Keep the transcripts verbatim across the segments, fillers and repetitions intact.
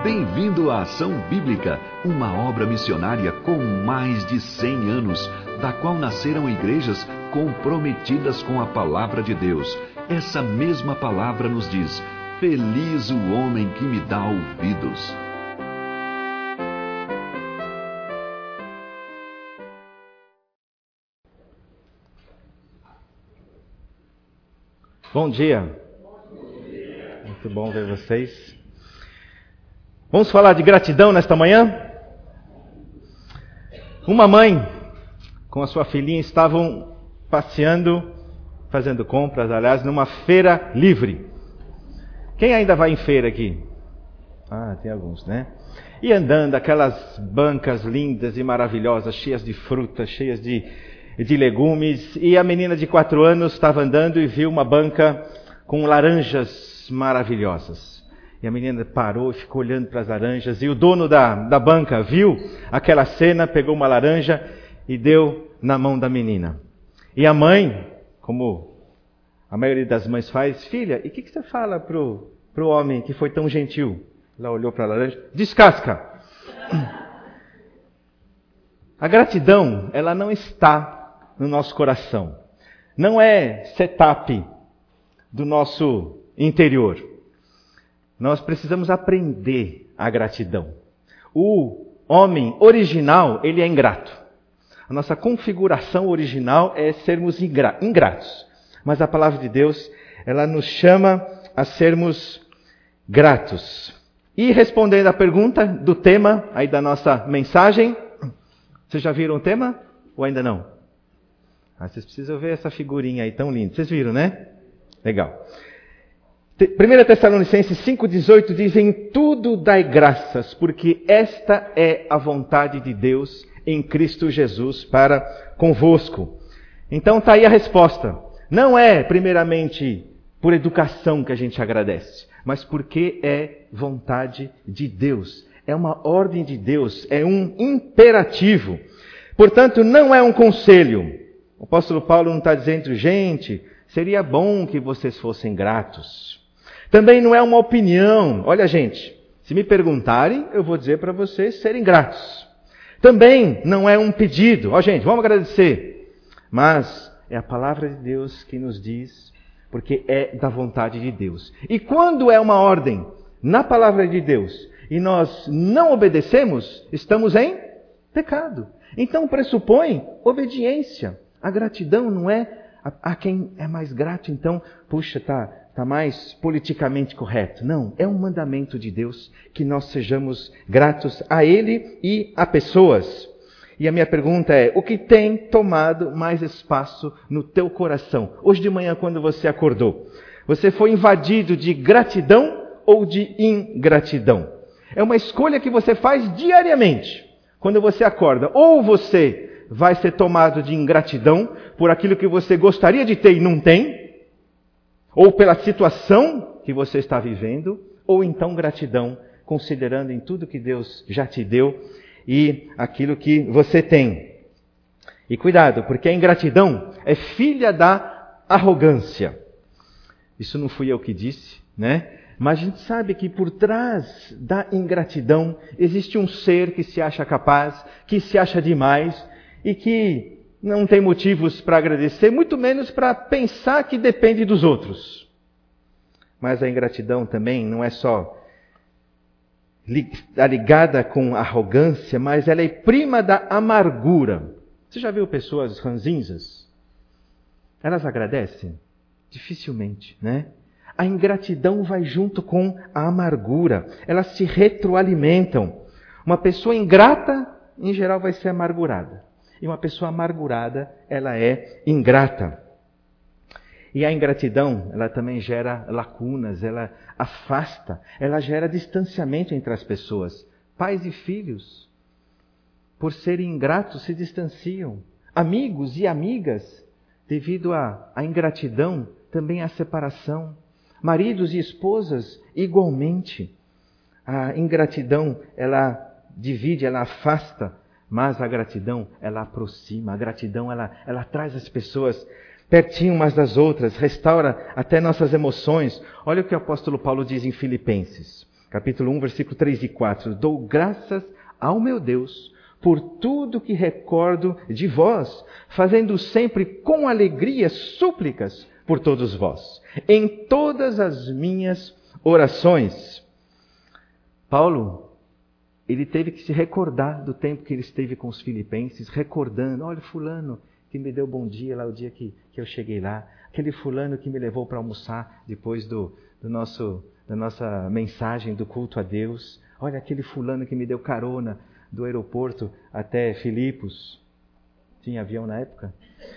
Bem-vindo à Ação Bíblica, uma obra missionária com mais de cem anos, da qual nasceram igrejas comprometidas com a palavra de Deus. Essa mesma palavra nos diz: feliz o homem que me dá ouvidos. Bom dia. Muito bom ver vocês. Vamos falar de gratidão nesta manhã? Uma mãe com a sua filhinha estavam passeando, fazendo compras, aliás, numa feira livre. Quem ainda vai em feira aqui? Ah, tem alguns, né? E andando, aquelas bancas lindas e maravilhosas, cheias de frutas, cheias de, de legumes. E a menina de quatro anos estava andando e viu uma banca com laranjas maravilhosas. E a menina parou e ficou olhando para as laranjas. E o dono da, da banca viu aquela cena, pegou uma laranja e deu na mão da menina. E a mãe, como a maioria das mães faz: filha, e o que, que você fala pro, pro homem que foi tão gentil? Ela olhou para a laranja: descasca. A gratidão, ela não está no nosso coração. Não é setup do nosso interior. Nós precisamos aprender a gratidão. O homem original, ele é ingrato. A nossa configuração original é sermos ingra- ingratos. Mas a palavra de Deus, ela nos chama a sermos gratos. E respondendo à pergunta do tema aí da nossa mensagem, vocês já viram o tema ou ainda não? Ah, vocês precisam ver essa figurinha aí tão linda. Vocês viram, né? Legal. primeira Tessalonicenses cinco, dezoito diz: em tudo dai graças, porque esta é a vontade de Deus em Cristo Jesus para convosco. Então está aí a resposta. Não é primeiramente por educação que a gente agradece, mas porque é vontade de Deus. É uma ordem de Deus, é um imperativo. Portanto, não é um conselho. O apóstolo Paulo não está dizendo: gente, seria bom que vocês fossem gratos. Também não é uma opinião. Olha, gente, se me perguntarem, eu vou dizer para vocês serem gratos. Também não é um pedido. Ó, gente, vamos agradecer. Mas é a palavra de Deus que nos diz, porque é da vontade de Deus. E quando é uma ordem na palavra de Deus e nós não obedecemos, estamos em pecado. Então pressupõe obediência. A gratidão não é a, a quem é mais grato, então, puxa, tá... está mais politicamente correto. Não, é um mandamento de Deus que nós sejamos gratos a Ele e a pessoas. E a minha pergunta é: o que tem tomado mais espaço no teu coração? Hoje de manhã, quando você acordou, você foi invadido de gratidão ou de ingratidão? É uma escolha que você faz diariamente. Quando você acorda, ou você vai ser tomado de ingratidão por aquilo que você gostaria de ter e não tem, ou pela situação que você está vivendo, ou então gratidão, considerando em tudo que Deus já te deu e aquilo que você tem. E cuidado, porque a ingratidão é filha da arrogância. Isso não fui eu que disse, né? Mas a gente sabe que por trás da ingratidão existe um ser que se acha capaz, que se acha demais e que não tem motivos para agradecer, muito menos para pensar que depende dos outros. Mas a ingratidão também não é só ligada com arrogância, mas ela é prima da amargura. Você já viu pessoas ranzinzas? Elas agradecem? Dificilmente, né? A ingratidão vai junto com a amargura. Elas se retroalimentam. Uma pessoa ingrata, em geral, vai ser amargurada. E uma pessoa amargurada, ela é ingrata. E a ingratidão, ela também gera lacunas, ela afasta, ela gera distanciamento entre as pessoas. Pais e filhos, por serem ingratos, se distanciam. Amigos e amigas, devido à, à ingratidão, também há separação. Maridos e esposas, igualmente. A ingratidão, ela divide, ela afasta. Mas a gratidão, ela aproxima. A gratidão, ela, ela traz as pessoas pertinho umas das outras, restaura até nossas emoções. Olha o que o apóstolo Paulo diz em Filipenses. capítulo um, versículo três e quatro. Dou graças ao meu Deus por tudo que recordo de vós, fazendo sempre com alegria súplicas por todos vós, em todas as minhas orações. Paulo, ele teve que se recordar do tempo que ele esteve com os filipenses, recordando, olha, fulano que me deu bom dia lá o dia que, que eu cheguei lá, aquele fulano que me levou para almoçar depois do, do nosso, da nossa mensagem do culto a Deus, olha aquele fulano que me deu carona do aeroporto até Filipos. Tinha avião na época?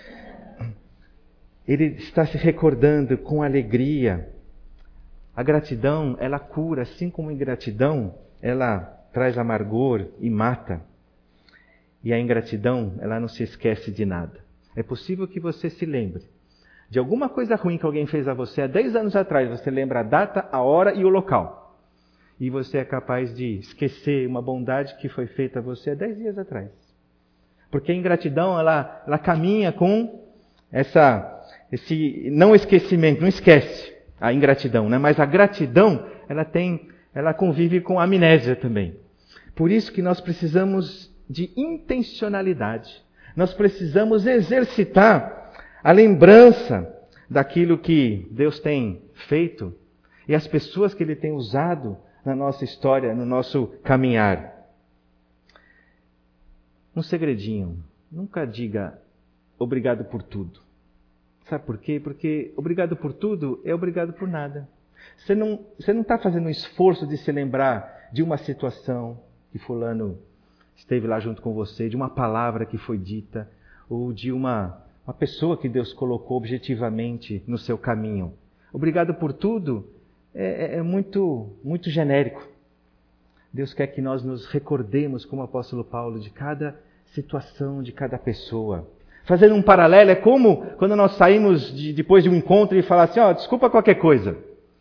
Ele está se recordando com alegria. A gratidão, ela cura, assim como a ingratidão, ela traz amargor e mata. E a ingratidão, ela não se esquece de nada. É possível que você se lembre de alguma coisa ruim que alguém fez a você há dez anos atrás. Você lembra a data, a hora e o local. E você é capaz de esquecer uma bondade que foi feita a você há dez dias atrás. Porque a ingratidão, ela, ela caminha com essa, esse não esquecimento, não esquece a ingratidão, né? Mas a gratidão, ela tem, ela convive com a amnésia também. Por isso que nós precisamos de intencionalidade. Nós precisamos exercitar a lembrança daquilo que Deus tem feito e as pessoas que Ele tem usado na nossa história, no nosso caminhar. Um segredinho, nunca diga obrigado por tudo. Sabe por quê? Porque obrigado por tudo é obrigado por nada. Você não você não está fazendo um esforço de se lembrar de uma situação que fulano esteve lá junto com você, de uma palavra que foi dita, ou de uma, uma pessoa que Deus colocou objetivamente no seu caminho. Obrigado por tudo é, é muito, muito genérico. Deus quer que nós nos recordemos, como o apóstolo Paulo, de cada situação, de cada pessoa. Fazendo um paralelo, é como quando nós saímos de, depois de um encontro e falar assim, ó, oh, desculpa qualquer coisa.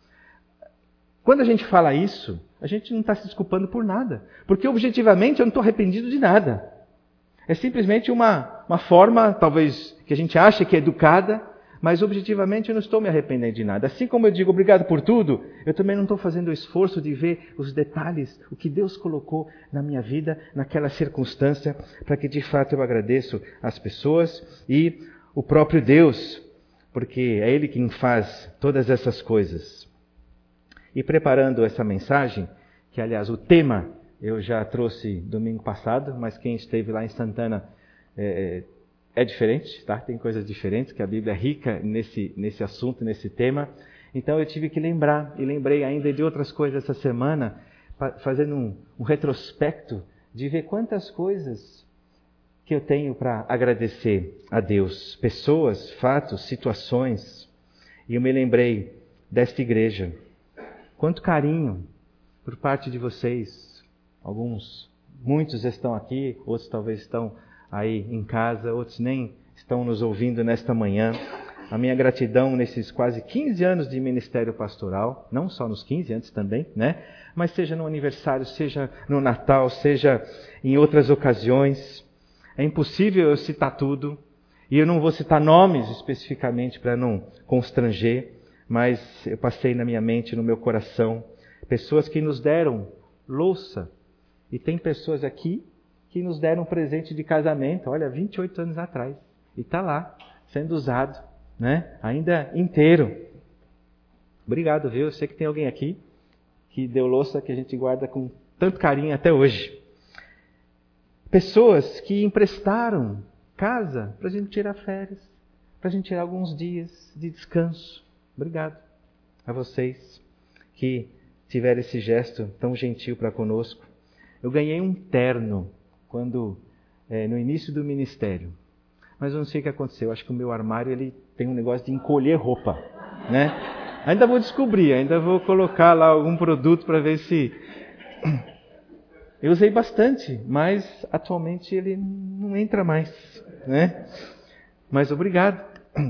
Quando a gente fala isso, a gente não está se desculpando por nada. Porque objetivamente eu não estou arrependido de nada. É simplesmente uma, uma forma, talvez, que a gente acha que é educada, mas objetivamente eu não estou me arrependendo de nada. Assim como eu digo obrigado por tudo, eu também não estou fazendo o esforço de ver os detalhes, o que Deus colocou na minha vida, naquela circunstância, para que de fato eu agradeço as pessoas e o próprio Deus, porque é Ele quem faz todas essas coisas. E preparando essa mensagem, que aliás o tema eu já trouxe domingo passado, mas quem esteve lá em Santana é, é diferente, tá? Tem coisas diferentes, que a Bíblia é rica nesse, nesse assunto, nesse tema. Então eu tive que lembrar, e lembrei ainda de outras coisas essa semana, fazendo um, um retrospecto de ver quantas coisas que eu tenho para agradecer a Deus. Pessoas, fatos, situações. E eu me lembrei desta igreja. Quanto carinho por parte de vocês. Alguns, muitos estão aqui, outros talvez estão aí em casa, outros nem estão nos ouvindo nesta manhã. A minha gratidão nesses quase quinze anos de ministério pastoral, não só nos quinze, antes também, né? Mas seja no aniversário, seja no Natal, seja em outras ocasiões. É impossível eu citar tudo, e eu não vou citar nomes especificamente para não constranger, mas eu passei na minha mente, no meu coração, pessoas que nos deram louça. E tem pessoas aqui que nos deram um presente de casamento, olha, vinte e oito anos atrás. E está lá, sendo usado, né? Ainda inteiro. Obrigado, viu? Eu sei que tem alguém aqui que deu louça que a gente guarda com tanto carinho até hoje. Pessoas que emprestaram casa para a gente tirar férias, para a gente tirar alguns dias de descanso. Obrigado a vocês que tiveram esse gesto tão gentil para conosco. Eu ganhei um terno quando é, no início do ministério, mas eu não sei o que aconteceu. Acho que o meu armário ele tem um negócio de encolher roupa, né? Ainda vou descobrir, ainda vou colocar lá algum produto para ver se... Eu usei bastante, mas atualmente ele não entra mais, né? Mas obrigado.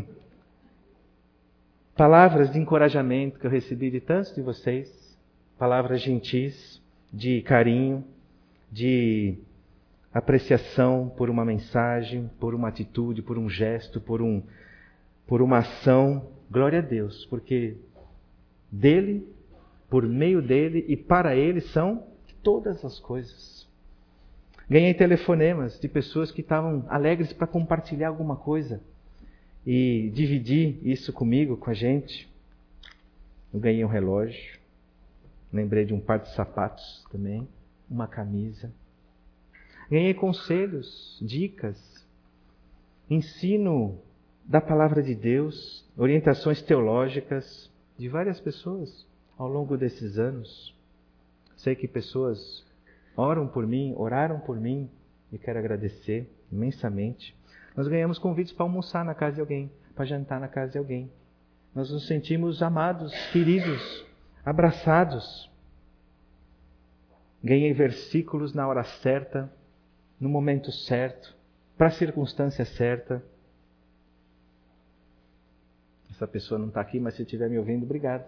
Palavras de encorajamento que eu recebi de tantos de vocês, palavras gentis, de carinho, de apreciação por uma mensagem, por uma atitude, por um gesto, por, um, por uma ação. Glória a Deus, porque dele, por meio dele e para ele são todas as coisas. Ganhei telefonemas de pessoas que estavam alegres para compartilhar alguma coisa e dividir isso comigo, com a gente. Eu ganhei um relógio, lembrei de um par de sapatos também, uma camisa. Ganhei conselhos, dicas, ensino da palavra de Deus, orientações teológicas de várias pessoas ao longo desses anos. Sei que pessoas oram por mim, oraram por mim e quero agradecer imensamente. Nós ganhamos convites para almoçar na casa de alguém, para jantar na casa de alguém. Nós nos sentimos amados, queridos, abraçados. Ganhei versículos na hora certa, no momento certo, para a circunstância certa. Essa pessoa não está aqui, mas se estiver me ouvindo, obrigado.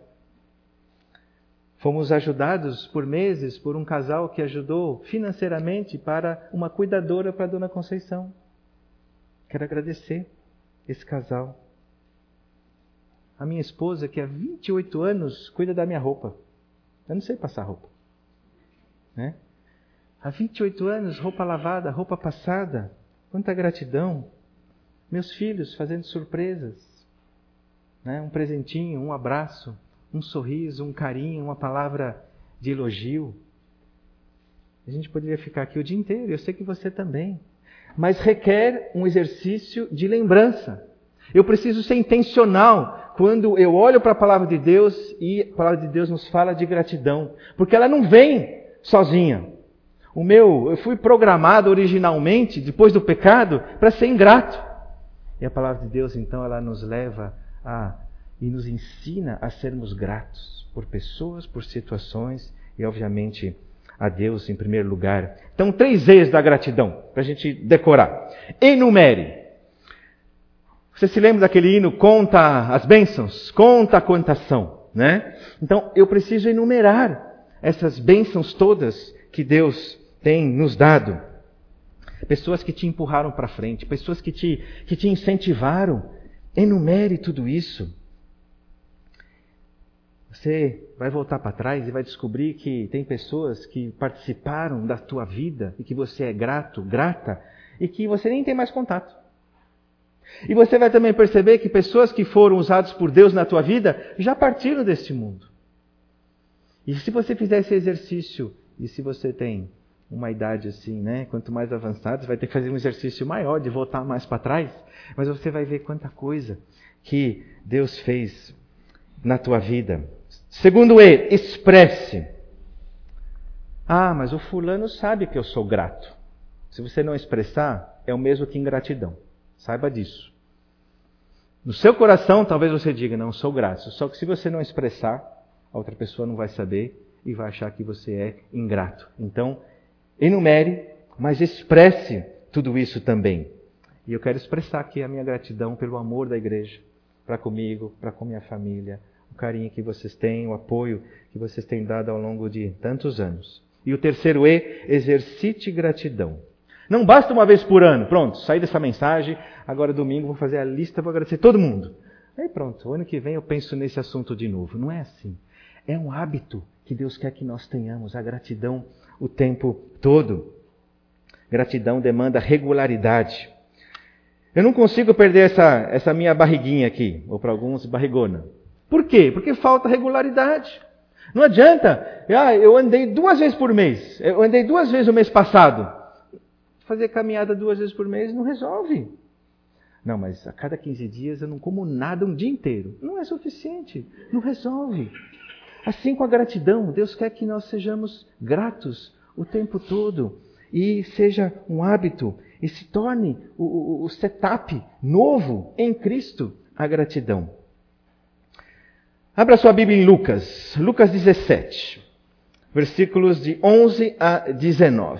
Fomos ajudados por meses por um casal que ajudou financeiramente para uma cuidadora para a Dona Conceição. Quero agradecer esse casal. A minha esposa, que há vinte e oito anos cuida da minha roupa. Eu não sei passar roupa. Né? Há vinte e oito anos, roupa lavada, roupa passada. Quanta gratidão. Meus filhos fazendo surpresas. Né? Um presentinho, um abraço, um sorriso, um carinho, uma palavra de elogio. A gente poderia ficar aqui o dia inteiro, eu sei que você também. Mas requer um exercício de lembrança. Eu preciso ser intencional quando eu olho para a palavra de Deus e a palavra de Deus nos fala de gratidão. Porque ela não vem sozinha. O meu, eu fui programado originalmente, depois do pecado, para ser ingrato. E a palavra de Deus, então, ela nos leva a, e nos ensina a sermos gratos por pessoas, por situações e, obviamente, a Deus em primeiro lugar. Então, três E's da gratidão, para a gente decorar. Enumere. Você se lembra daquele hino, conta as bênçãos? Conta a quantas são, né? Então, eu preciso enumerar essas bênçãos todas que Deus tem nos dado. Pessoas que te empurraram para frente, pessoas que te, que te incentivaram. Enumere tudo isso. Você vai voltar para trás e vai descobrir que tem pessoas que participaram da tua vida e que você é grato, grata, e que você nem tem mais contato. E você vai também perceber que pessoas que foram usadas por Deus na tua vida já partiram deste mundo. E se você fizer esse exercício, e se você tem uma idade assim, né? Quanto mais avançada, você vai ter que fazer um exercício maior de voltar mais para trás, mas você vai ver quanta coisa que Deus fez na tua vida. Segundo E, expresse. Ah, mas o fulano sabe que eu sou grato. Se você não expressar, é o mesmo que ingratidão. Saiba disso. No seu coração, talvez você diga, não, sou grato. Só que se você não expressar, a outra pessoa não vai saber e vai achar que você é ingrato. Então, enumere, mas expresse tudo isso também. E eu quero expressar aqui a minha gratidão pelo amor da igreja, para comigo, para com minha família, o carinho que vocês têm, o apoio que vocês têm dado ao longo de tantos anos. E o terceiro E, exercite gratidão. Não basta uma vez por ano, pronto, saí dessa mensagem, agora domingo vou fazer a lista, vou agradecer todo mundo. Aí pronto, o ano que vem eu penso nesse assunto de novo. Não é assim. É um hábito que Deus quer que nós tenhamos, a gratidão o tempo todo. Gratidão demanda regularidade. Eu não consigo perder essa, essa minha barriguinha aqui, ou para alguns, barrigona. Por quê? Porque falta regularidade. Não adianta, ah, eu andei duas vezes por mês, eu andei duas vezes o mês passado. Fazer caminhada duas vezes por mês não resolve. Não, mas a cada quinze dias eu não como nada um dia inteiro. Não é suficiente, não resolve. Assim com a gratidão, Deus quer que nós sejamos gratos o tempo todo. E seja um hábito, e se torne o, o, o setup novo em Cristo, a gratidão. Abra sua Bíblia em Lucas, Lucas dezessete, versículos de onze a dezenove.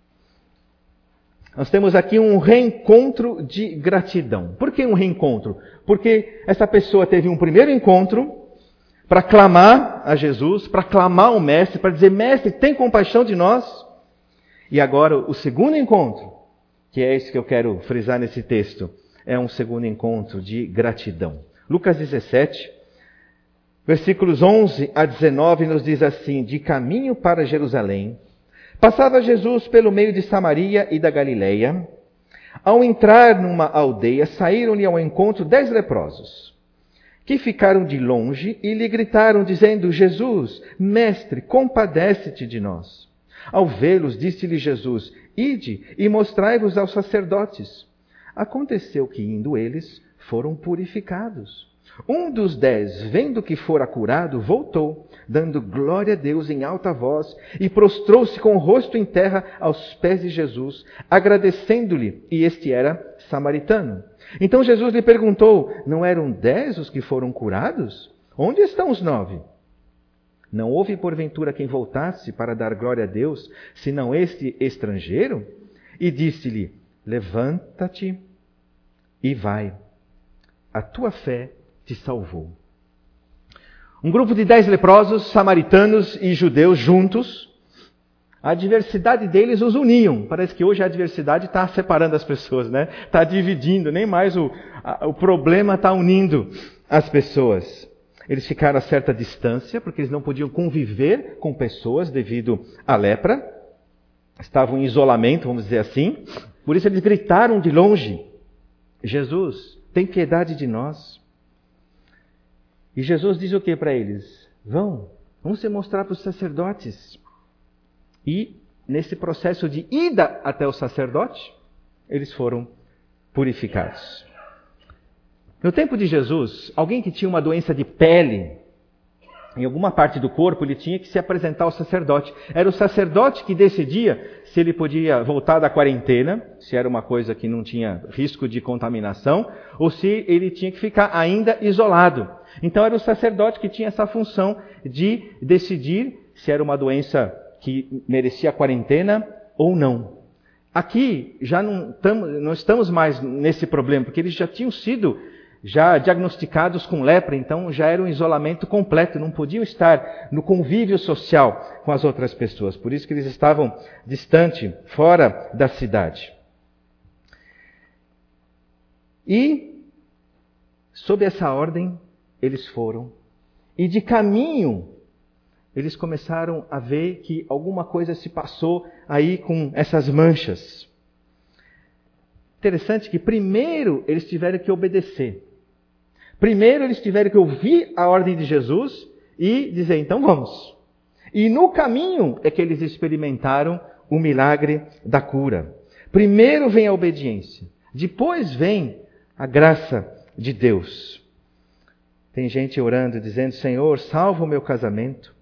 Nós temos aqui um reencontro de gratidão. Por que um reencontro? Porque essa pessoa teve um primeiro encontro para clamar a Jesus, para clamar ao Mestre, para dizer, Mestre, tem compaixão de nós. E agora o segundo encontro, que é esse que eu quero frisar nesse texto, é um segundo encontro de gratidão. Lucas dezessete, Versículos onze a dezenove nos diz assim: de caminho para Jerusalém, passava Jesus pelo meio de Samaria e da Galileia. Ao entrar numa aldeia, saíram-lhe ao encontro dez leprosos, que ficaram de longe e lhe gritaram, dizendo: Jesus, mestre, compadece-te de nós. Ao vê-los, disse-lhe Jesus: ide e mostrai-vos aos sacerdotes. Aconteceu que, indo eles, foram purificados. Um dos dez, vendo que fora curado, voltou, dando glória a Deus em alta voz, e prostrou-se com o rosto em terra aos pés de Jesus, agradecendo-lhe, e este era samaritano. Então Jesus lhe perguntou: não eram dez os que foram curados? Onde estão os nove? Não houve porventura quem voltasse para dar glória a Deus, senão este estrangeiro? E disse-lhe: levanta-te e vai, a tua fé te salvou. Um grupo de dez leprosos, samaritanos e judeus juntos, a diversidade deles os uniam. Parece que hoje a diversidade está separando as pessoas, né? Está dividindo, nem mais o, a, o problema está unindo as pessoas. Eles ficaram a certa distância, porque eles não podiam conviver com pessoas devido à lepra. Estavam em isolamento, vamos dizer assim. Por isso eles gritaram de longe: Jesus, tem piedade de nós. E Jesus diz o que para eles? Vão, vamos se mostrar para os sacerdotes. E nesse processo de ida até o sacerdote, eles foram purificados. No tempo de Jesus, alguém que tinha uma doença de pele, em alguma parte do corpo, ele tinha que se apresentar ao sacerdote. Era o sacerdote que decidia se ele podia voltar da quarentena, se era uma coisa que não tinha risco de contaminação, ou se ele tinha que ficar ainda isolado. Então era o sacerdote que tinha essa função de decidir se era uma doença que merecia a quarentena ou não. Aqui já não, tamo, não estamos mais nesse problema, porque eles já tinham sido já diagnosticados com lepra, então já era um isolamento completo, não podiam estar no convívio social com as outras pessoas. Por isso que eles estavam distante, fora da cidade. E, sob essa ordem, eles foram. E de caminho, eles começaram a ver que alguma coisa se passou aí com essas manchas. Interessante que primeiro eles tiveram que obedecer. Primeiro eles tiveram que ouvir a ordem de Jesus e dizer, então vamos. E no caminho é que eles experimentaram o milagre da cura. Primeiro vem a obediência, depois vem a graça de Deus. Tem gente orando, dizendo, Senhor, salva o meu casamento.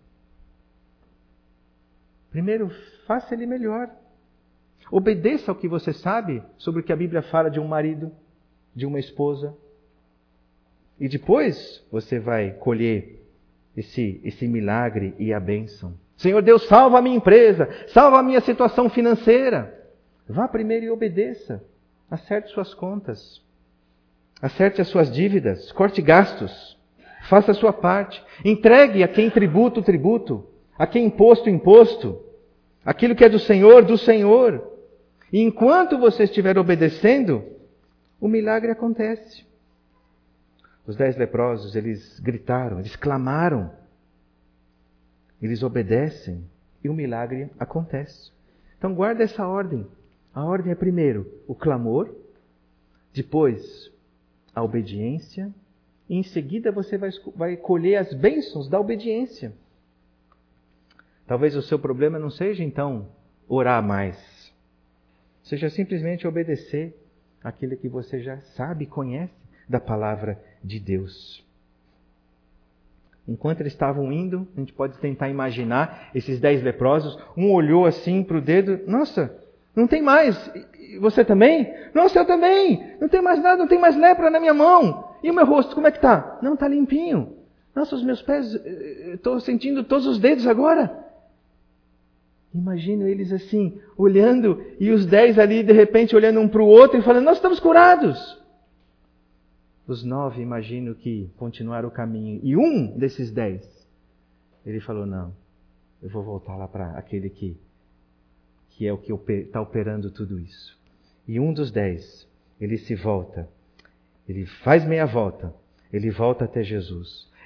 Primeiro, faça ele melhor. Obedeça ao que você sabe sobre o que a Bíblia fala de um marido, de uma esposa. E depois você vai colher esse, esse milagre e a bênção. Senhor Deus, salva a minha empresa, salva a minha situação financeira. Vá primeiro e obedeça. Acerte suas contas. Acerte as suas dívidas. Corte gastos. Faça a sua parte. Entregue a quem tributo, tributo. A quem imposto, imposto. Aquilo que é do Senhor, do Senhor. E enquanto você estiver obedecendo, o milagre acontece. Os dez leprosos, eles gritaram, eles clamaram. Eles obedecem e o milagre acontece. Então guarda essa ordem. A ordem é primeiro o clamor, depois a obediência, e em seguida você vai, vai colher as bênçãos da obediência. Talvez o seu problema não seja então orar mais. Seja simplesmente obedecer aquilo que você já sabe e conhece da palavra de Deus. Enquanto eles estavam indo, a gente pode tentar imaginar esses dez leprosos. Um olhou assim para o dedo. Nossa, não tem mais. E você também? Nossa, eu também. Não tem mais nada, não tem mais lepra na minha mão. E o meu rosto, como é que está? Não, está limpinho. Nossa, os meus pés, estou sentindo todos os dedos agora. Imagino eles assim, olhando, e os dez ali, de repente, olhando um para o outro e falando, nós estamos curados. Os nove, imagino que continuaram o caminho. E um desses dez, ele falou, não, eu vou voltar lá para aquele que, que é o que está operando tudo isso. E um dos dez, ele se volta, ele faz meia volta, ele volta até Jesus.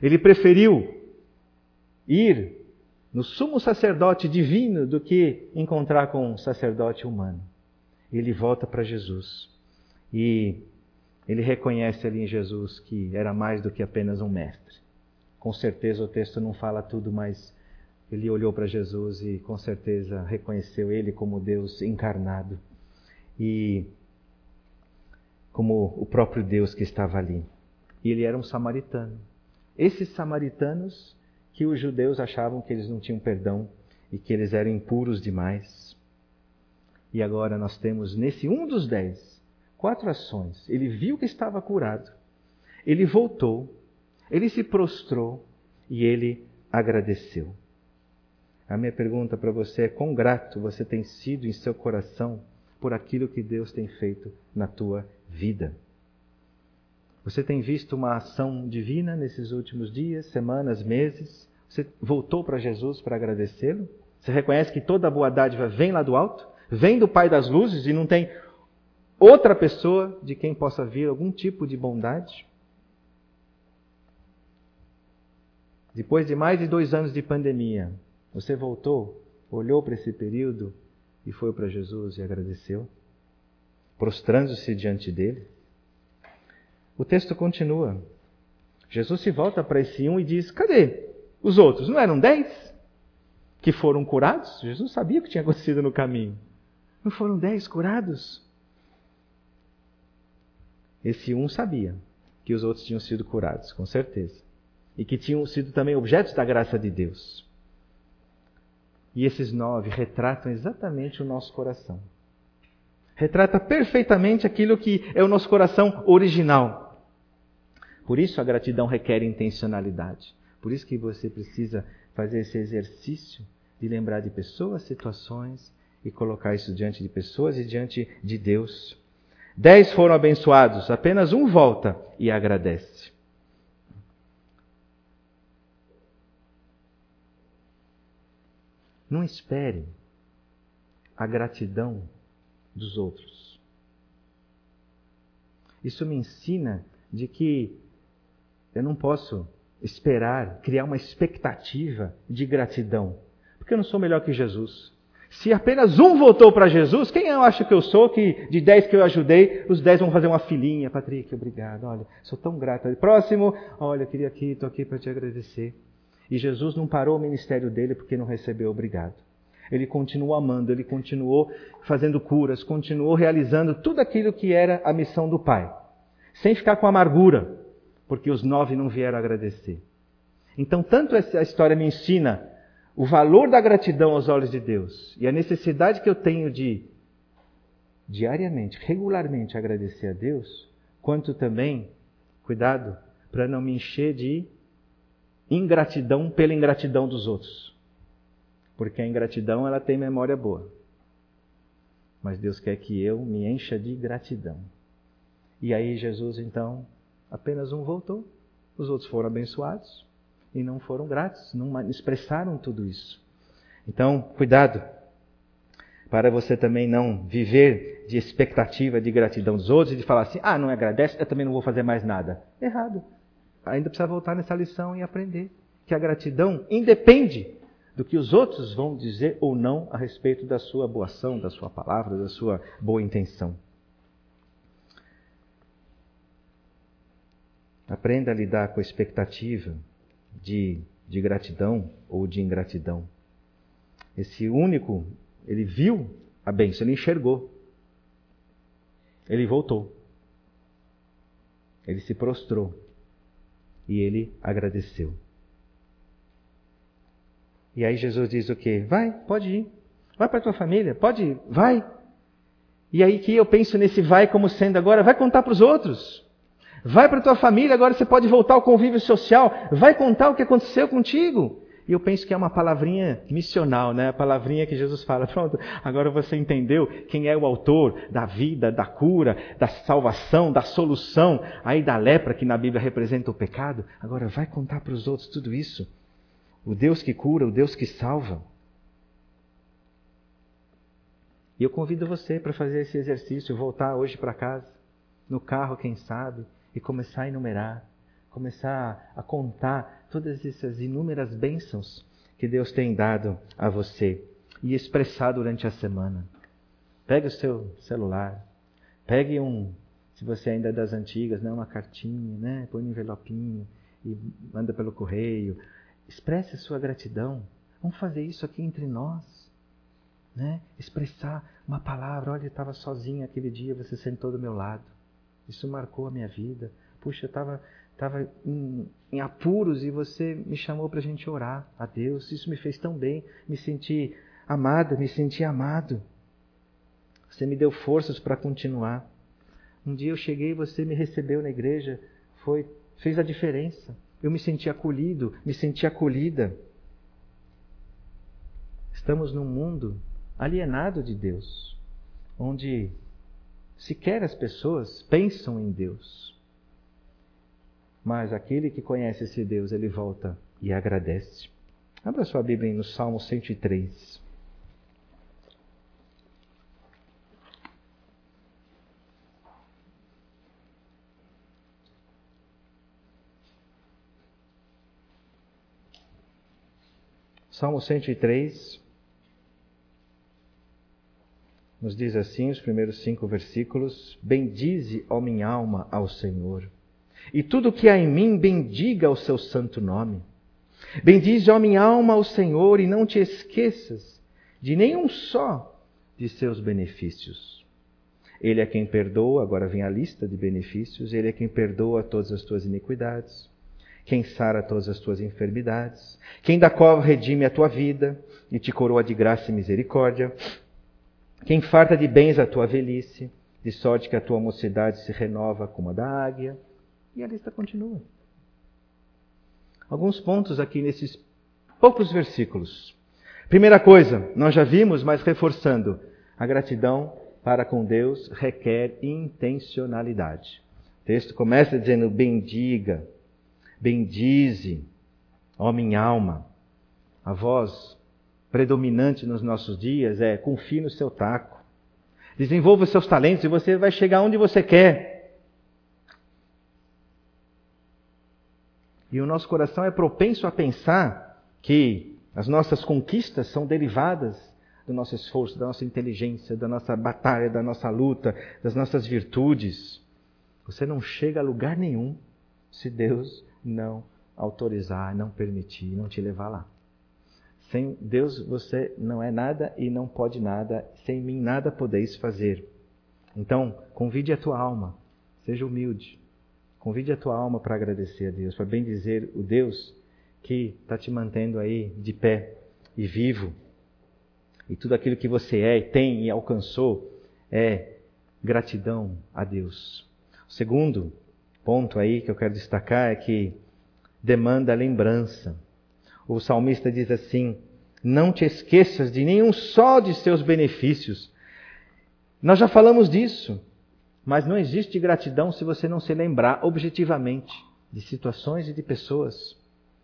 Ele preferiu ir no sumo sacerdote divino do que encontrar com um sacerdote humano. Ele volta para Jesus. E ele reconhece ali em Jesus que era mais do que apenas um mestre. Com certeza o texto não fala tudo, mas ele olhou para Jesus e com certeza reconheceu ele como Deus encarnado. E como o próprio Deus que estava ali. E ele era um samaritano. Esses samaritanos que os judeus achavam que eles não tinham perdão e que eles eram impuros demais. E agora nós temos nesse um dos dez, quatro ações. Ele viu que estava curado, ele voltou, ele se prostrou e ele agradeceu. A minha pergunta para você é: quão grato você tem sido em seu coração por aquilo que Deus tem feito na tua vida? Você tem visto uma ação divina nesses últimos dias, semanas, meses? Você voltou para Jesus para agradecê-lo? Você reconhece que toda a boa dádiva vem lá do alto? Vem do Pai das luzes e não tem outra pessoa de quem possa vir algum tipo de bondade? Depois de mais de dois anos de pandemia, você voltou, olhou para esse período e foi para Jesus e agradeceu, prostrando-se diante dele? O texto continua. Jesus se volta para esse um e diz: cadê os outros? Não eram dez que foram curados? Jesus sabia o que tinha acontecido no caminho. Não foram dez curados? Esse um sabia que os outros tinham sido curados, com certeza. E que tinham sido também objetos da graça de Deus. E esses nove retratam exatamente o nosso coração. Retrata perfeitamente aquilo que é o nosso coração original. Por isso a gratidão requer intencionalidade. Por isso que você precisa fazer esse exercício de lembrar de pessoas, situações e colocar isso diante de pessoas e diante de Deus. Dez foram abençoados, apenas um volta e agradece. Não espere a gratidão dos outros. Isso me ensina de que eu não posso esperar, criar uma expectativa de gratidão, porque eu não sou melhor que Jesus. Se apenas um voltou para Jesus, quem eu acho que eu sou, que de dez que eu ajudei, os dez vão fazer uma filinha? Patrick, obrigado, olha, sou tão grato. Próximo, olha, queria aqui, estou aqui para te agradecer. E Jesus não parou o ministério dele porque não recebeu obrigado. Ele continuou amando, ele continuou fazendo curas, continuou realizando tudo aquilo que era a missão do Pai, sem ficar com amargura, porque os nove não vieram agradecer. Então, tanto essa história me ensina o valor da gratidão aos olhos de Deus e a necessidade que eu tenho de, diariamente, regularmente agradecer a Deus, quanto também, cuidado, para não me encher de ingratidão pela ingratidão dos outros. Porque a ingratidão, ela tem memória boa. Mas Deus quer que eu me encha de gratidão. E aí Jesus, então, apenas um voltou. Os outros foram abençoados e não foram gratos, não expressaram tudo isso. Então, cuidado, para você também não viver de expectativa de gratidão dos outros e de falar assim: ah, não me agradece, eu também não vou fazer mais nada. Errado. Ainda precisa voltar nessa lição e aprender que a gratidão independe do que os outros vão dizer ou não a respeito da sua boa ação, da sua palavra, da sua boa intenção. Aprenda a lidar com a expectativa de, de gratidão ou de ingratidão. Esse único, ele viu a bênção, ele enxergou. Ele voltou. Ele se prostrou. E ele agradeceu. E aí Jesus diz o quê? Vai, pode ir. Vai para a tua família, pode ir, vai. E aí que eu penso nesse vai como sendo agora, vai contar para os outros. Vai para a tua família, agora você pode voltar ao convívio social. Vai contar o que aconteceu contigo. E eu penso que é uma palavrinha missional, né? A palavrinha que Jesus fala, pronto, agora você entendeu quem é o autor da vida, da cura, da salvação, da solução, aí da lepra que na Bíblia representa o pecado. Agora vai contar para os outros tudo isso. O Deus que cura, o Deus que salva. E eu convido você para fazer esse exercício, voltar hoje para casa, no carro, quem sabe, e começar a enumerar começar a contar todas essas inúmeras bênçãos que Deus tem dado a você e expressar durante a semana. Pegue o seu celular, pegue um, se você ainda é das antigas, né, uma cartinha, né, põe um envelopinho e manda pelo correio. Expresse a sua gratidão. Vamos fazer isso aqui entre nós. Né? Expressar uma palavra. Olha, eu estava sozinho aquele dia, você sentou do meu lado. Isso marcou a minha vida. Puxa, eu estava tava em, em apuros e você me chamou para a gente orar a Deus. Isso me fez tão bem. Me senti amada, me senti amado. Você me deu forças para continuar. Um dia eu cheguei e você me recebeu na igreja. Foi, fez a diferença. Eu me senti acolhido, me senti acolhida. Estamos num mundo alienado de Deus, onde sequer as pessoas pensam em Deus. Mas aquele que conhece esse Deus, ele volta e agradece. Abra sua Bíblia no Salmo cento e três. Salmo cento e três nos diz assim, os primeiros cinco versículos: bendize, ó minha alma, ao Senhor, e tudo que há em mim bendiga o seu santo nome. Bendize, ó minha alma, ao Senhor, e não te esqueças de nenhum só de seus benefícios. Ele é quem perdoa, agora vem a lista de benefícios, ele é quem perdoa todas as tuas iniquidades, quem sara todas as tuas enfermidades, quem da cova redime a tua vida e te coroa de graça e misericórdia, quem farta de bens a tua velhice, de sorte que a tua mocidade se renova como a da águia. E a lista continua. Alguns pontos aqui nesses poucos versículos. Primeira coisa, nós já vimos, mas reforçando, a gratidão para com Deus requer intencionalidade. O texto começa dizendo: bendiga, bendize, ó minha alma. A voz predominante nos nossos dias é: confie no seu taco. Desenvolva os seus talentos e você vai chegar onde você quer. E o nosso coração é propenso a pensar que as nossas conquistas são derivadas do nosso esforço, da nossa inteligência, da nossa batalha, da nossa luta, das nossas virtudes. Você não chega a lugar nenhum se Deus não autorizar, não permitir, não te levar lá. Sem Deus você não é nada e não pode nada. Sem mim nada podeis fazer. Então, convide a tua alma. Seja humilde. Convide a tua alma para agradecer a Deus, para bendizer o Deus que está te mantendo aí de pé e vivo. E tudo aquilo que você é, tem e alcançou é gratidão a Deus. O segundo ponto aí que eu quero destacar é que demanda lembrança. O salmista diz assim: não te esqueças de nenhum só de seus benefícios. Nós já falamos disso, mas não existe gratidão se você não se lembrar objetivamente de situações e de pessoas.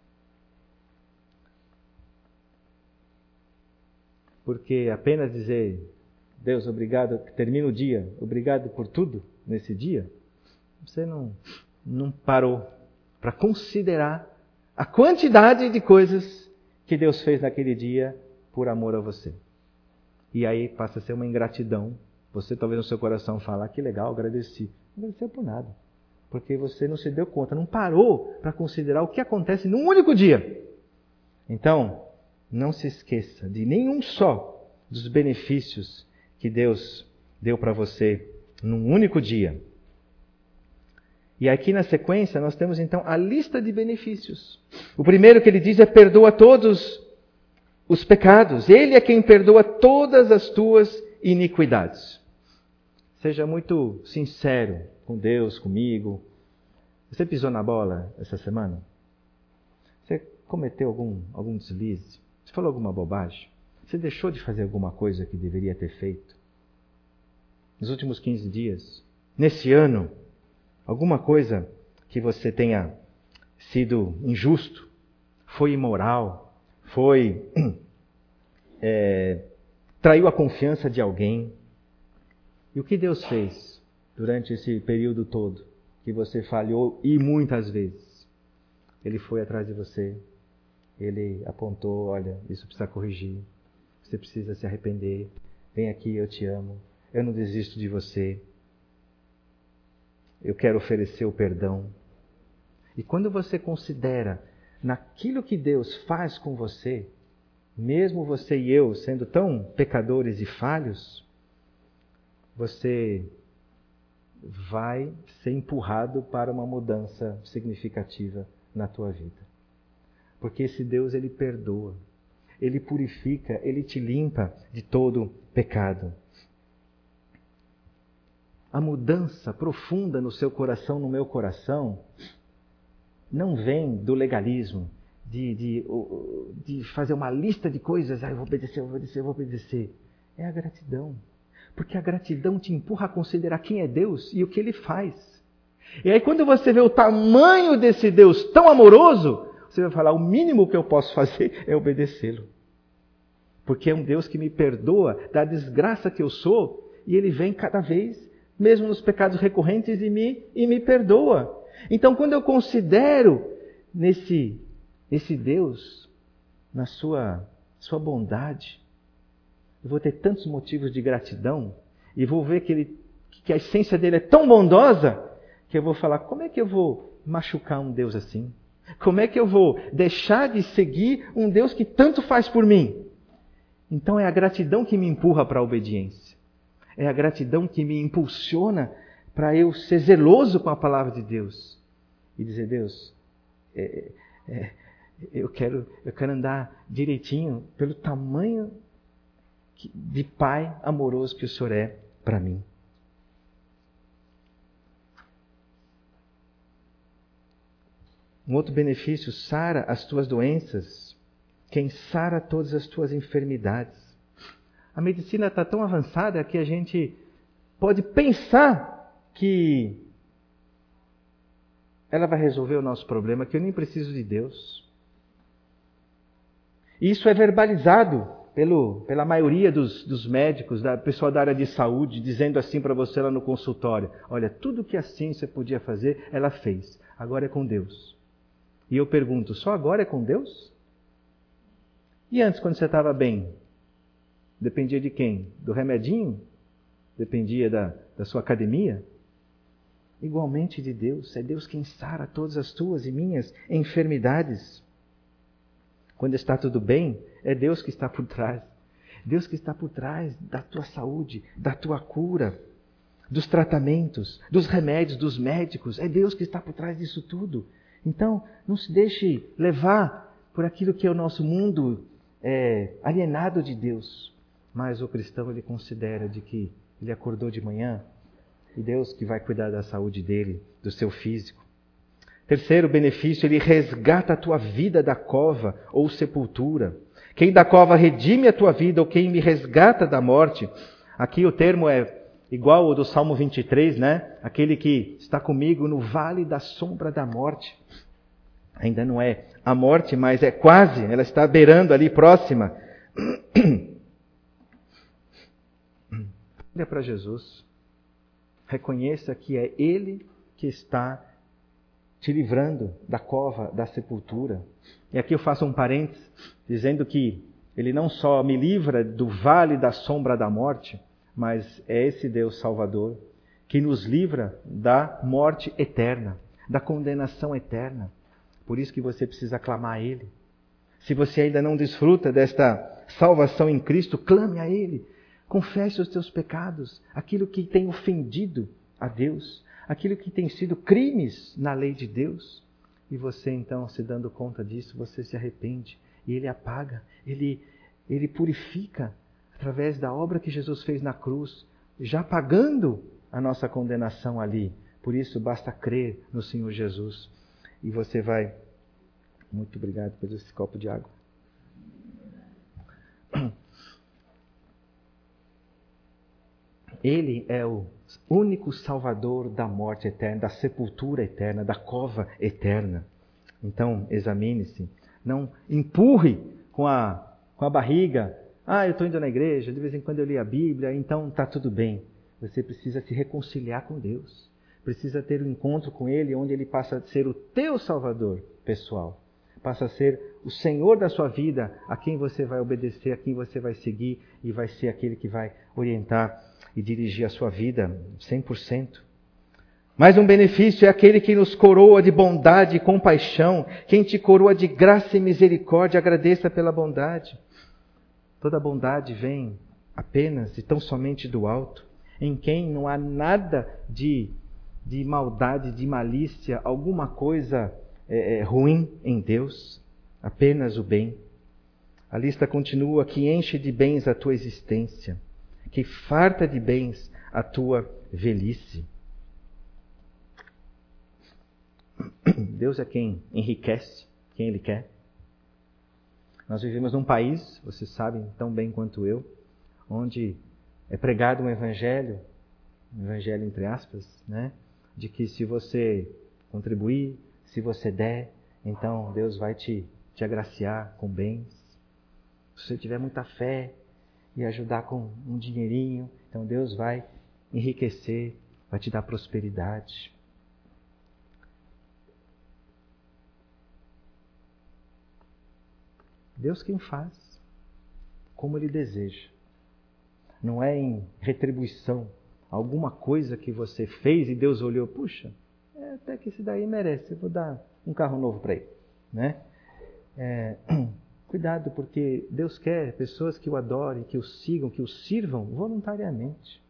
Porque apenas dizer: Deus, obrigado, termina o dia, obrigado por tudo nesse dia, você não, não parou para considerar a quantidade de coisas que Deus fez naquele dia por amor a você. E aí passa a ser uma ingratidão. Você talvez no seu coração fala: que legal, agradeci. Não agradeceu por nada. Porque você não se deu conta, não parou para considerar o que acontece num único dia. Então, não se esqueça de nenhum só dos benefícios que Deus deu para você num único dia. E aqui na sequência nós temos então a lista de benefícios. O primeiro que ele diz é: perdoa todos os pecados. Ele é quem perdoa todas as tuas iniquidades. Seja muito sincero com Deus, comigo. Você pisou na bola essa semana? Você cometeu algum, algum deslize? Você falou alguma bobagem? Você deixou de fazer alguma coisa que deveria ter feito? Nos últimos quinze dias? Nesse ano? Alguma coisa que você tenha sido injusto, foi imoral, foi é, traiu a confiança de alguém. E o que Deus fez durante esse período todo que você falhou e muitas vezes? Ele foi atrás de você. Ele apontou, olha, isso precisa corrigir. Você precisa se arrepender. Vem aqui, eu te amo. Eu não desisto de você. Eu quero oferecer o perdão. E quando você considera naquilo que Deus faz com você, mesmo você e eu sendo tão pecadores e falhos, você vai ser empurrado para uma mudança significativa na tua vida. Porque esse Deus, Ele perdoa, Ele purifica, Ele te limpa de todo pecado. A mudança profunda no seu coração, no meu coração, não vem do legalismo, de, de, de fazer uma lista de coisas, ah, eu vou obedecer, eu vou obedecer, eu vou obedecer. É a gratidão. Porque a gratidão te empurra a considerar quem é Deus e o que Ele faz. E aí quando você vê o tamanho desse Deus tão amoroso, você vai falar, o mínimo que eu posso fazer é obedecê-lo. Porque é um Deus que me perdoa da desgraça que eu sou, e Ele vem cada vez, mesmo nos pecados recorrentes, e me, e me perdoa. Então quando eu considero nesse, nesse Deus, na sua, sua bondade, eu vou ter tantos motivos de gratidão, e vou ver que, ele, que a essência dele é tão bondosa, que eu vou falar, como é que eu vou machucar um Deus assim? Como é que eu vou deixar de seguir um Deus que tanto faz por mim? Então é a gratidão que me empurra para a obediência. É a gratidão que me impulsiona para eu ser zeloso com a palavra de Deus. E dizer, Deus, é, é, eu, quero, eu quero andar direitinho pelo tamanho de Pai amoroso que o Senhor é para mim. Um outro benefício, sara as tuas doenças, quem sara todas as tuas enfermidades. A medicina está tão avançada que a gente pode pensar que ela vai resolver o nosso problema, que eu nem preciso de Deus. Isso é verbalizado pelo, pela maioria dos, dos médicos, da pessoa da área de saúde, dizendo assim para você lá no consultório, olha, tudo que a ciência podia fazer, ela fez. Agora é com Deus. E eu pergunto, só agora é com Deus? E antes, quando você estava bem, dependia de quem? Do remedinho? Dependia da, da sua academia? Igualmente de Deus. É Deus quem sara todas as tuas e minhas enfermidades. Quando está tudo bem, é Deus que está por trás. Deus que está por trás da tua saúde, da tua cura, dos tratamentos, dos remédios, dos médicos. É Deus que está por trás disso tudo. Então, não se deixe levar por aquilo que é o nosso mundo é, alienado de Deus. Mas o cristão, ele considera de que ele acordou de manhã e Deus que vai cuidar da saúde dele, do seu físico. Terceiro benefício, ele resgata a tua vida da cova ou sepultura. Quem da cova redime a tua vida ou quem me resgata da morte. Aqui o termo é igual ao do Salmo vinte e três, né? Aquele que está comigo no vale da sombra da morte. Ainda não é a morte, mas é quase, ela está beirando ali, próxima. Olha para Jesus. Reconheça que é Ele que está te livrando da cova, da sepultura. E aqui eu faço um parênteses, dizendo que Ele não só me livra do vale da sombra da morte, mas é esse Deus Salvador que nos livra da morte eterna, da condenação eterna. Por isso que você precisa clamar a Ele. Se você ainda não desfruta desta salvação em Cristo, clame a Ele. Confesse os teus pecados, aquilo que tem ofendido a Deus, aquilo que tem sido crimes na lei de Deus. E você então, se dando conta disso, você se arrepende. E Ele apaga, Ele, Ele purifica através da obra que Jesus fez na cruz, já pagando a nossa condenação ali. Por isso, basta crer no Senhor Jesus. E você vai... Muito obrigado por esse copo de água. Ele é o único salvador da morte eterna, da sepultura eterna, da cova eterna. Então, examine-se. Não empurre com a, com a barriga. Ah, eu estou indo na igreja, de vez em quando eu li a Bíblia, então está tudo bem. Você precisa se reconciliar com Deus. Precisa ter um encontro com Ele, onde Ele passa a ser o teu Salvador pessoal. Passa a ser o Senhor da sua vida, a quem você vai obedecer, a quem você vai seguir, e vai ser aquele que vai orientar e dirigir a sua vida cem por cento. Mais um benefício é aquele que nos coroa de bondade e compaixão. Quem te coroa de graça e misericórdia, agradeça pela bondade. Toda bondade vem apenas e tão somente do alto, em quem não há nada de, de maldade, de malícia, alguma coisa é, é, ruim em Deus, apenas o bem. A lista continua: que enche de bens a tua existência, que farta de bens a tua velhice. Deus é quem enriquece quem Ele quer. Nós vivemos num país, vocês sabem tão bem quanto eu, onde é pregado um evangelho, um evangelho entre aspas, né? De que se você contribuir, se você der, então Deus vai te, te agraciar com bens. Se você tiver muita fé e ajudar com um dinheirinho, então Deus vai enriquecer, vai te dar prosperidade. Deus quem faz, como Ele deseja. Não é em retribuição, alguma coisa que você fez e Deus olhou, puxa, é, até que esse daí merece, eu vou dar um carro novo para ele. Né? É, cuidado, porque Deus quer pessoas que o adorem, que o sigam, que o sirvam voluntariamente,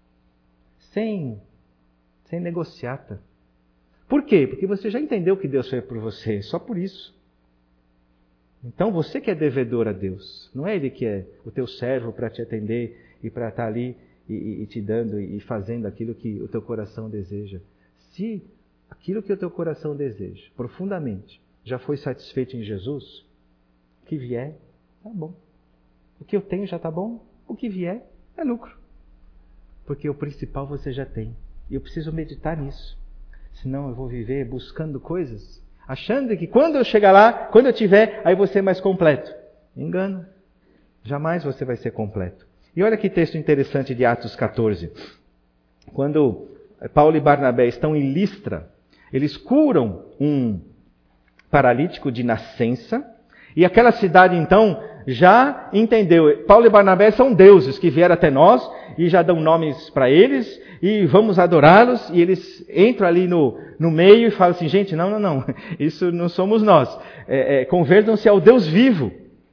sem, sem negociata. Por quê? Porque você já entendeu que Deus fez por você, só por isso. Então você que é devedor a Deus, não é Ele que é o teu servo para te atender e para estar ali e, e, e te dando e fazendo aquilo que o teu coração deseja. Se aquilo que o teu coração deseja, profundamente, já foi satisfeito em Jesus, o que vier, tá bom. O que eu tenho já tá bom, o que vier é lucro. Porque o principal você já tem. E eu preciso meditar nisso. Senão eu vou viver buscando coisas, achando que quando eu chegar lá, quando eu tiver, aí vou ser mais completo. Engano. Jamais você vai ser completo. E olha que texto interessante de Atos catorze. Quando Paulo e Barnabé estão em Listra, eles curam um paralítico de nascença, e aquela cidade então já entendeu. Paulo e Barnabé são deuses que vieram até nós e já dão nomes para eles e vamos adorá-los, e eles entram ali no, no meio e falam assim, gente, não, não, não, isso não somos nós. É, é, convertam-se ao Deus vivo,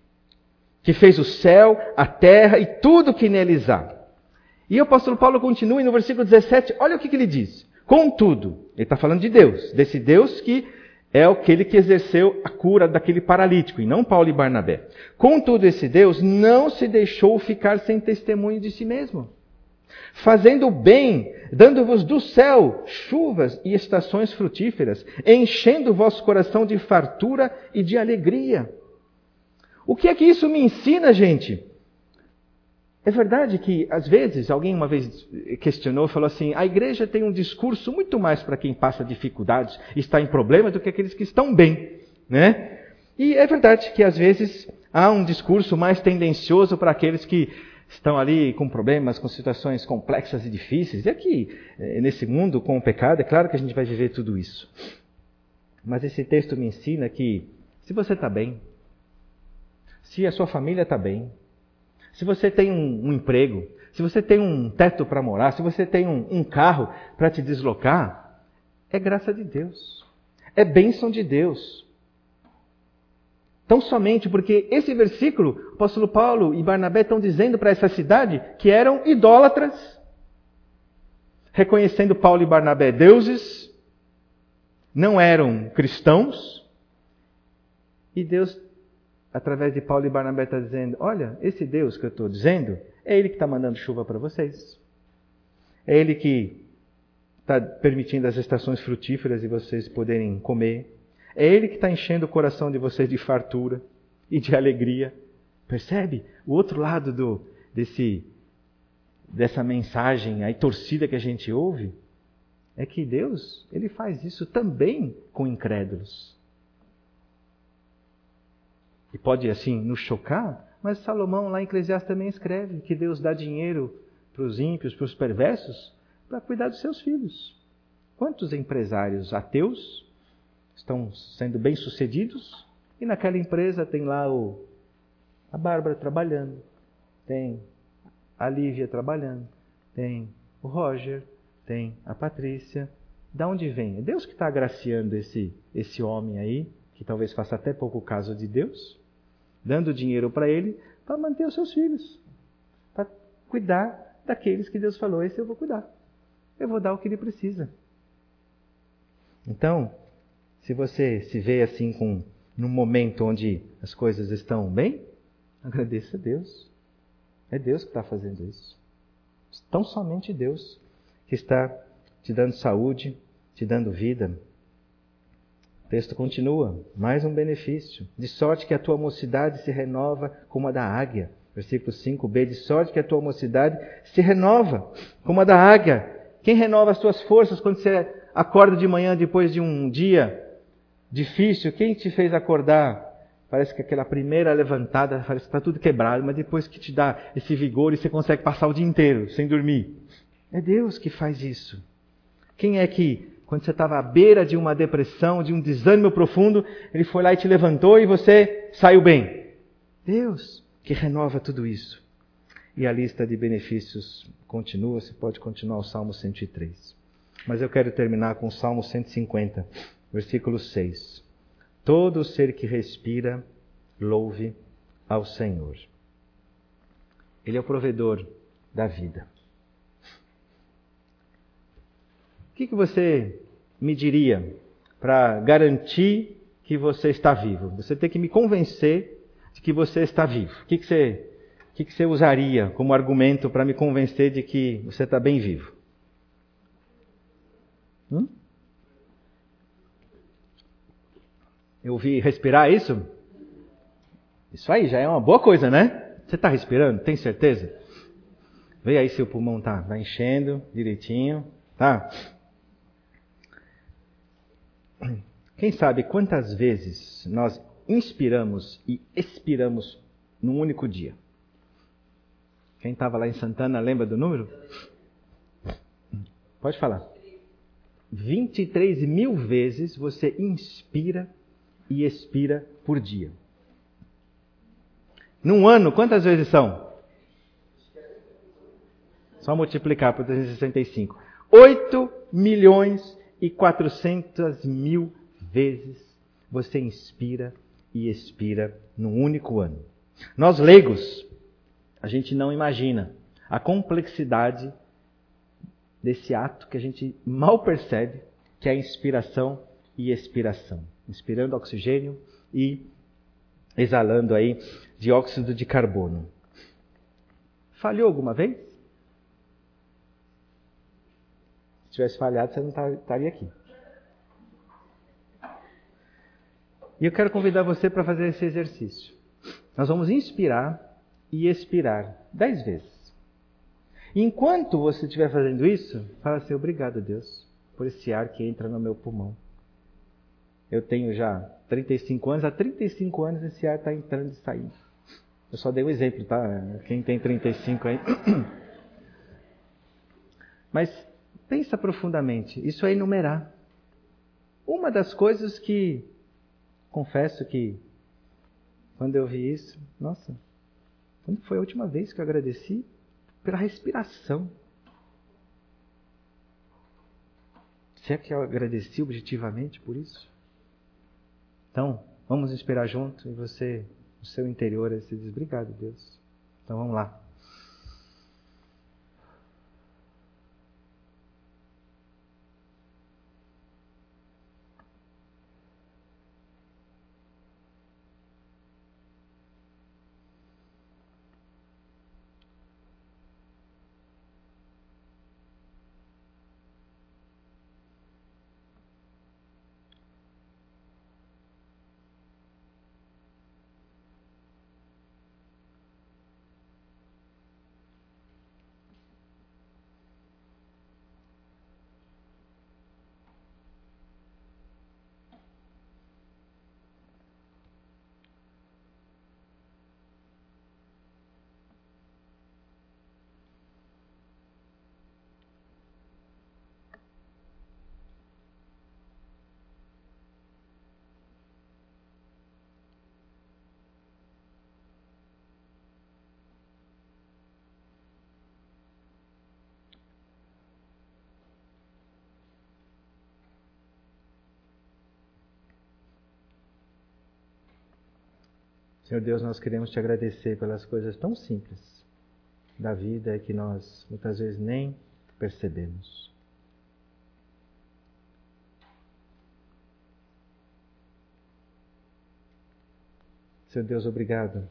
que fez o céu, a terra e tudo que neles há. E o apóstolo Paulo continua e no versículo dezessete, olha o que, que ele diz. Contudo, ele está falando de Deus, desse Deus que é aquele que exerceu a cura daquele paralítico, e não Paulo e Barnabé. Contudo, esse Deus não se deixou ficar sem testemunho de si mesmo, fazendo bem, dando-vos do céu chuvas e estações frutíferas, enchendo o vosso coração de fartura e de alegria. O que é que isso me ensina, gente? É verdade que, às vezes, alguém uma vez questionou, falou assim, a igreja tem um discurso muito mais para quem passa dificuldades, está em problemas, do que aqueles que estão bem, né? E é verdade que, às vezes, há um discurso mais tendencioso para aqueles que estão ali com problemas, com situações complexas e difíceis. E aqui, nesse mundo, com o pecado, é claro que a gente vai viver tudo isso. Mas esse texto me ensina que, se você está bem, se a sua família está bem, se você tem um, um emprego, se você tem um teto para morar, se você tem um, um carro para te deslocar, é graça de Deus. É bênção de Deus. Tão somente porque esse versículo, o apóstolo Paulo e Barnabé estão dizendo para essa cidade que eram idólatras, reconhecendo Paulo e Barnabé deuses, não eram cristãos, e Deus, através de Paulo e Barnabé, está dizendo, olha, esse Deus que eu estou dizendo, é Ele que está mandando chuva para vocês. É Ele que está permitindo as estações frutíferas e vocês poderem comer. É Ele que está enchendo o coração de vocês de fartura e de alegria. Percebe? O outro lado do, desse, dessa mensagem aí torcida que a gente ouve é que Deus, Ele faz isso também com incrédulos. E pode, assim, nos chocar, mas Salomão, lá em Eclesiastes, também escreve que Deus dá dinheiro para os ímpios, para os perversos, para cuidar dos seus filhos. Quantos empresários ateus estão sendo bem-sucedidos e naquela empresa tem lá o, a Bárbara trabalhando, tem a Lívia trabalhando, tem o Roger, tem a Patrícia. Da onde vem? É Deus que está agraciando esse, esse homem aí, que talvez faça até pouco caso de Deus, dando dinheiro para ele para manter os seus filhos, para cuidar daqueles que Deus falou, esse eu vou cuidar. Eu vou dar o que ele precisa. Então, se você se vê assim com, num momento onde as coisas estão bem, agradeça a Deus. É Deus que está fazendo isso. Tão somente Deus que está te dando saúde, te dando vida. O texto continua, mais um benefício. De sorte que a tua mocidade se renova como a da águia. Versículo cinco b, de sorte que a tua mocidade se renova como a da águia. Quem renova as tuas forças quando você acorda de manhã depois de um dia difícil? Quem te fez acordar? Parece que aquela primeira levantada, parece que está tudo quebrado, mas depois que te dá esse vigor e você consegue passar o dia inteiro sem dormir. É Deus que faz isso. Quem é que, quando você estava à beira de uma depressão, de um desânimo profundo, Ele foi lá e te levantou e você saiu bem? Deus que renova tudo isso. E a lista de benefícios continua, você pode continuar o Salmo cento e três. Mas eu quero terminar com o Salmo cento e cinquenta, versículo seis. Todo ser que respira, louve ao Senhor. Ele é o provedor da vida. O que, que você me diria para garantir que você está vivo? Você tem que me convencer de que você está vivo. O que, que, você, o que, que você usaria como argumento para me convencer de que você está bem vivo? Hum? Eu ouvi respirar isso? Isso aí já é uma boa coisa, né? Você está respirando? Tem certeza? Vê aí se o pulmão está tá enchendo direitinho. Tá? Quem sabe quantas vezes nós inspiramos e expiramos num único dia? Quem estava lá em Santana lembra do número? Pode falar. vinte e três mil vezes você inspira e expira por dia. Num ano, quantas vezes são? Só multiplicar por trezentos e sessenta e cinco. oito milhões e quatrocentas mil vezes você inspira e expira num único ano. Nós leigos, a gente não imagina a complexidade desse ato que a gente mal percebe, que é a inspiração e expiração. Inspirando oxigênio e exalando aí dióxido de carbono. Falhou alguma vez? Se tivesse falhado, você não estaria aqui. E eu quero convidar você para fazer esse exercício. Nós vamos inspirar e expirar dez vezes. E enquanto você estiver fazendo isso, fala assim, obrigado, Deus, por esse ar que entra no meu pulmão. Eu tenho já trinta e cinco anos, há trinta e cinco anos esse ar está entrando e saindo. Eu só dei um exemplo, tá? Quem tem trinta e cinco aí. Mas pensa profundamente, isso é enumerar. Uma das coisas que, confesso que, quando eu vi isso, nossa, quando foi a última vez que eu agradeci? Pela respiração. Será que eu agradeci objetivamente por isso? Então, vamos inspirar junto e você, no seu interior, você diz, obrigado, Deus. Então vamos lá. Senhor Deus, nós queremos te agradecer pelas coisas tão simples da vida que nós muitas vezes nem percebemos. Senhor Deus, obrigado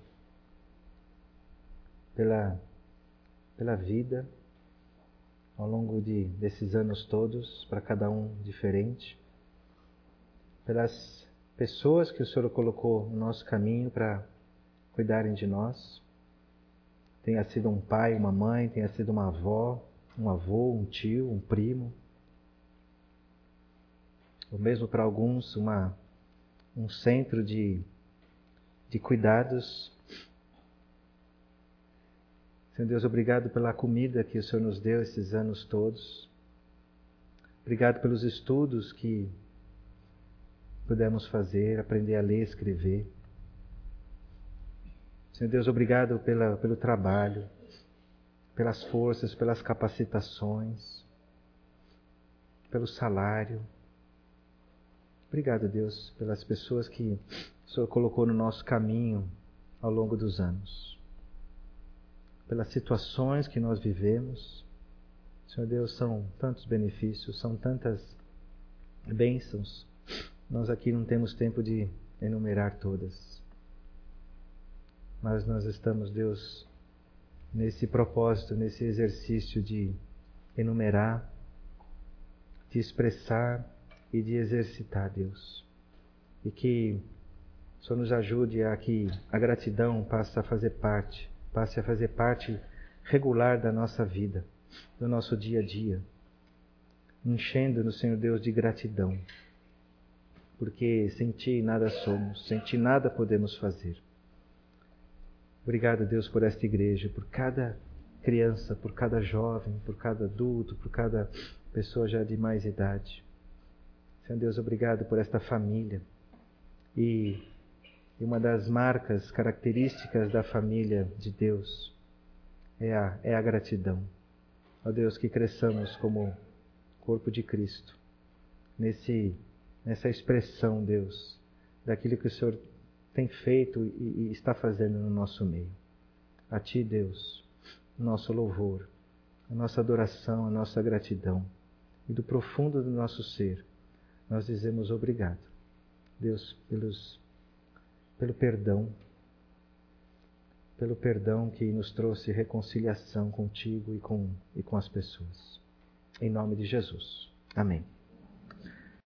pela, pela vida ao longo de, desses anos todos, para cada um diferente, pelas pessoas que o Senhor colocou no nosso caminho para cuidarem de nós. Tenha sido um pai, uma mãe, tenha sido uma avó, um avô, um tio, um primo. Ou mesmo para alguns, uma, um centro de, de cuidados. Senhor Deus, obrigado pela comida que o Senhor nos deu esses anos todos. Obrigado pelos estudos que pudemos fazer, aprender a ler e escrever. Senhor Deus, obrigado pela, pelo trabalho, pelas forças, pelas capacitações, pelo salário. Obrigado, Deus, pelas pessoas que o Senhor colocou no nosso caminho ao longo dos anos. Pelas situações que nós vivemos. Senhor Deus, são tantos benefícios, são tantas bênçãos. Nós aqui não temos tempo de enumerar todas. Mas nós estamos, Deus, nesse propósito, nesse exercício de enumerar, de expressar e de exercitar, Deus. E que o Senhor nos ajude a que a gratidão passe a fazer parte, passe a fazer parte regular da nossa vida, do nosso dia a dia, enchendo-nos, Senhor Deus, de gratidão. Porque sem Ti nada somos, sem Ti nada podemos fazer. Obrigado, Deus, por esta igreja, por cada criança, por cada jovem, por cada adulto, por cada pessoa já de mais idade. Senhor Deus, obrigado por esta família. E uma das marcas características da família de Deus é a, é a gratidão. Ó Deus, que cresçamos como corpo de Cristo, nesse, nessa expressão, Deus, daquilo que o Senhor tem feito e, e está fazendo no nosso meio. A Ti, Deus, o nosso louvor, a nossa adoração, a nossa gratidão. E do profundo do nosso ser, nós dizemos obrigado, Deus, pelos, pelo perdão, pelo perdão que nos trouxe reconciliação contigo e com, e com as pessoas. Em nome de Jesus. Amém.